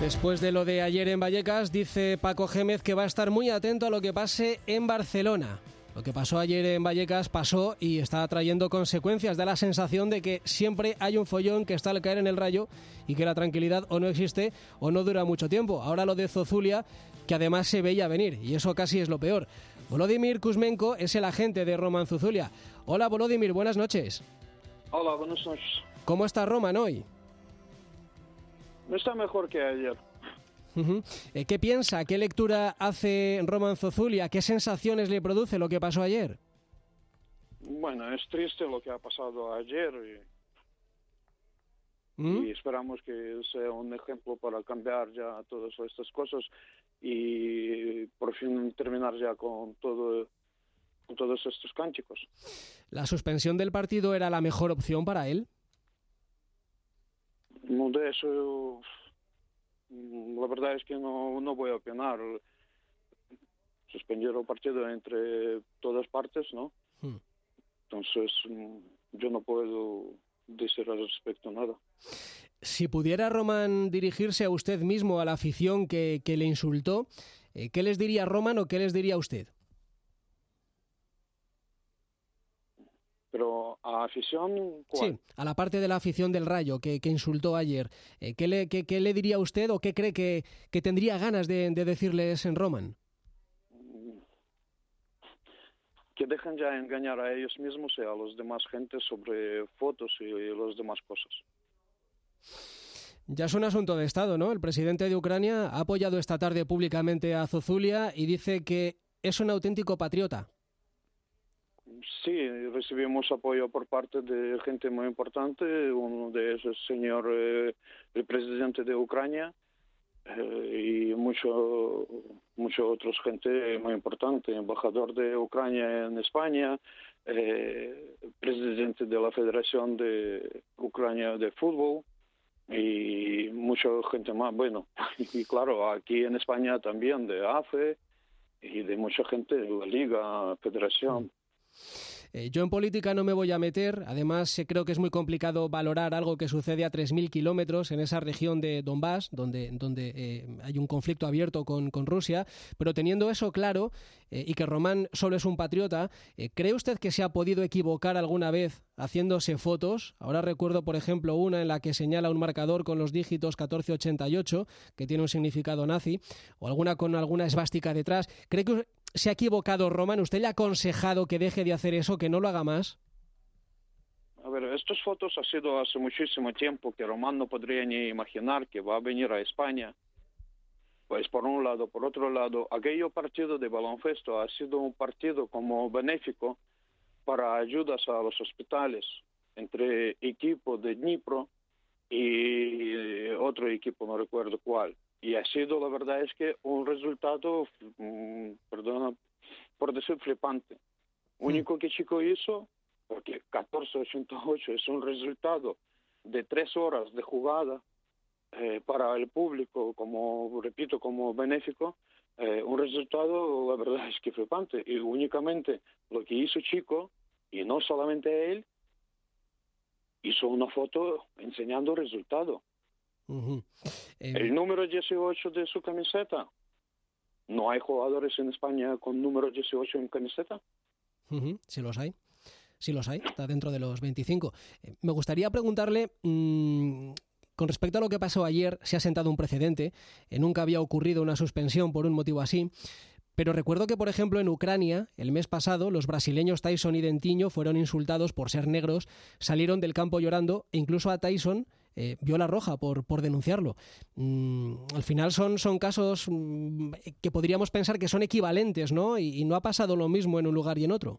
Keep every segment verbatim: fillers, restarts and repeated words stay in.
Después de lo de ayer en Vallecas, dice Paco Gémez que va a estar muy atento a lo que pase en Barcelona. Lo que pasó ayer en Vallecas pasó y está trayendo consecuencias. Da la sensación de que siempre hay un follón que está al caer en el Rayo y que la tranquilidad o no existe o no dura mucho tiempo. Ahora lo de Zozulia, que además se veía venir, y eso casi es lo peor. Volodymyr Kuzmenko es el agente de Roman Zozulia. Hola Volodymyr, buenas noches. Hola, buenas noches. ¿Cómo está Roman hoy? Está mejor que ayer. Uh-huh. ¿Qué piensa? ¿Qué lectura hace Roman Zozulia? ¿Qué sensaciones le produce lo que pasó ayer? Bueno, es triste lo que ha pasado ayer y, ¿Mm? y esperamos que sea un ejemplo para cambiar ya todas estas cosas y por fin terminar ya con todo, con todos estos cánticos. ¿La suspensión del partido era la mejor opción para él? No, de eso la verdad es que no, no voy a opinar. Suspender el partido entre todas partes, ¿no? Hmm. Entonces yo no puedo decir al respecto nada. Si pudiera Roman dirigirse a usted mismo, a la afición que, que le insultó, ¿qué les diría Roman o qué les diría usted? Pero a afición, ¿cuál? Sí, a la parte de la afición del Rayo que, que insultó ayer. ¿Qué le, qué, qué le diría usted o qué cree que, que tendría ganas de, de decirles en Roman? Que dejen ya engañar a ellos mismos y a los demás gentes sobre fotos y las demás cosas. Ya es un asunto de Estado, ¿no? El presidente de Ucrania ha apoyado esta tarde públicamente a Zozulia y dice que es un auténtico patriota. Sí, recibimos apoyo por parte de gente muy importante. Uno de esos es el señor, eh, el presidente de Ucrania, eh, y mucho, mucho otros gente muy importante. Embajador de Ucrania en España, eh, presidente de la Federación de Ucrania de Fútbol y mucha gente más. Bueno, y claro, aquí en España también de A F E y de mucha gente de la Liga, Federación. Eh, yo en política no me voy a meter, además eh, creo que es muy complicado valorar algo que sucede a tres mil kilómetros en esa región de Donbass, donde, donde eh, hay un conflicto abierto con, con Rusia, pero teniendo eso claro eh, y que Roman solo es un patriota, eh, ¿cree usted que se ha podido equivocar alguna vez haciéndose fotos? Ahora recuerdo, por ejemplo, una en la que señala un marcador con los dígitos catorce ochenta y ocho, que tiene un significado nazi, o alguna con alguna esvástica detrás. ¿Cree que se ha equivocado Roman? ¿Usted le ha aconsejado que deje de hacer eso, que no lo haga más? A ver, estas fotos ha sido hace muchísimo tiempo que Roman no podría ni imaginar que va a venir a España. Pues por un lado, por otro lado, aquello partido de baloncesto ha sido un partido como benéfico para ayudas a los hospitales entre equipo de Dnipro y otro equipo, no recuerdo cuál. Y ha sido, la verdad es que un resultado, mmm, perdona por decir, flipante. Único que Chico hizo, porque catorce ochenta y ocho es un resultado de tres horas de jugada eh, para el público, como repito, como benéfico, eh, un resultado, la verdad es que flipante. Y únicamente lo que hizo Chico, y no solamente él, hizo una foto enseñando el resultado. Uh-huh. eh... El número dieciocho de su camiseta. ¿No hay jugadores en España con número dieciocho en camiseta? Uh-huh. Sí los hay. Sí los hay. Está dentro de los veinticinco. Eh, me gustaría preguntarle, mmm, con respecto a lo que pasó ayer, se ha sentado un precedente. Eh, nunca había ocurrido una suspensión por un motivo así. Pero recuerdo que, por ejemplo, en Ucrania, el mes pasado, los brasileños Tyson y Dentinho fueron insultados por ser negros, salieron del campo llorando e incluso a Tyson eh, vio la roja por, por denunciarlo. Mm, al final son, son casos mm, que podríamos pensar que son equivalentes, ¿no? Y, y no ha pasado lo mismo en un lugar y en otro.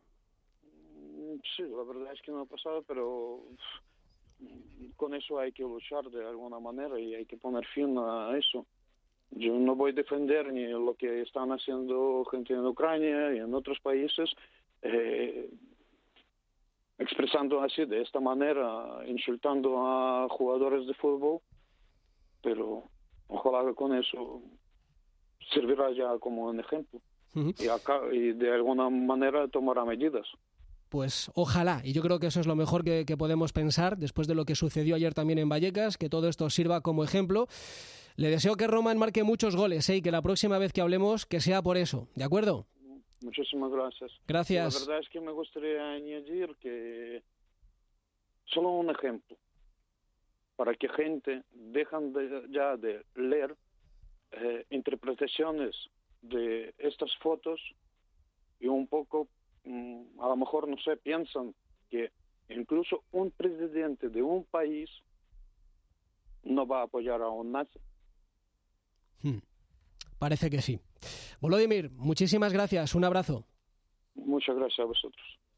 Sí, la verdad es que no ha pasado, pero con eso hay que luchar de alguna manera y hay que poner fin a eso. Yo no voy a defender ni lo que están haciendo gente en Ucrania y en otros países, eh, expresando así, de esta manera, insultando a jugadores de fútbol, pero ojalá que con eso servirá ya como un ejemplo. Uh-huh. y, acá, y de alguna manera tomará medidas. Pues ojalá, y yo creo que eso es lo mejor que, que podemos pensar después de lo que sucedió ayer también en Vallecas, que todo esto sirva como ejemplo. Le deseo que Roman marque muchos goles, ¿eh? Y que la próxima vez que hablemos, que sea por eso, ¿de acuerdo? Muchísimas gracias. Gracias. La verdad es que me gustaría añadir que solo un ejemplo para que gente dejan de, ya de leer eh, interpretaciones de estas fotos y un poco, mm, a lo mejor, no sé, piensan que incluso un presidente de un país no va a apoyar a un nazi. Hmm. Parece que sí. Volodymyr, muchísimas gracias. Un abrazo. Muchas gracias a vosotros.